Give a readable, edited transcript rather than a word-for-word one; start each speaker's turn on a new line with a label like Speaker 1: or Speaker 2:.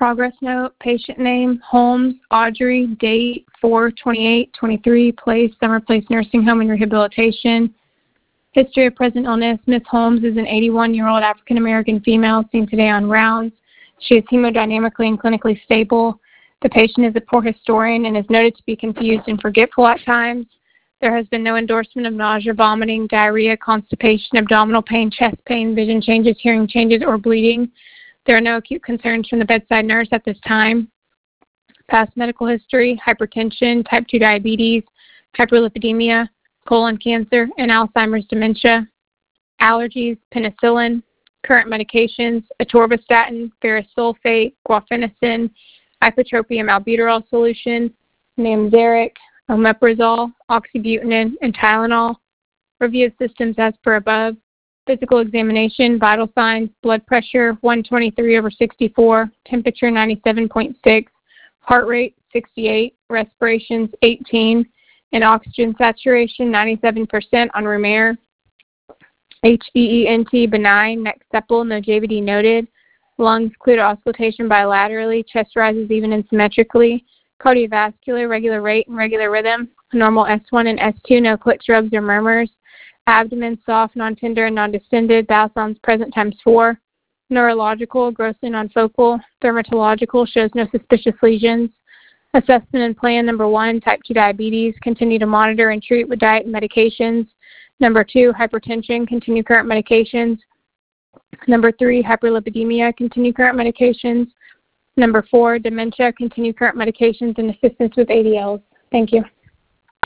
Speaker 1: Progress note, patient name, Holmes, Audrey, date 4/28/23, place, Summer Place Nursing Home and Rehabilitation. History of present illness, Ms. Holmes is an 81-year-old African-American female seen today on rounds. She is hemodynamically and clinically stable. The patient is a poor historian and is noted to be confused and forgetful at times. There has been no endorsement of nausea, vomiting, diarrhea, constipation, abdominal pain, chest pain, vision changes, hearing changes, or bleeding. There are no acute concerns from the bedside nurse at this time. Past medical history, hypertension, type 2 diabetes, hyperlipidemia, colon cancer, and Alzheimer's dementia. Allergies, penicillin, current medications, atorvastatin, ferrous sulfate, guaifenesin, ipratropium albuterol solution, Namzaric, omeprazole, oxybutynin, and Tylenol. Review of systems as per above. Physical examination, vital signs, blood pressure 123/64, temperature 97.6, heart rate 68, respirations 18, and oxygen saturation 97% on room air. HEENT benign, neck sepal, no JVD noted. Lungs clear to auscultation bilaterally, chest rises even and symmetrically. Cardiovascular, regular rate and regular rhythm. Normal S1 and S2, no clicks, rubs, or murmurs. Abdomen soft, non-tender, and non-distended. Bowel sounds present ×4. Neurological, grossly non-focal. Dermatological, shows no suspicious lesions. Assessment and plan, number 1, type 2 diabetes. Continue to monitor and treat with diet and medications. Number 2, hypertension. Continue current medications. Number 3, hyperlipidemia. Continue current medications. Number 4, dementia. Continue current medications and assistance with ADLs. Thank you.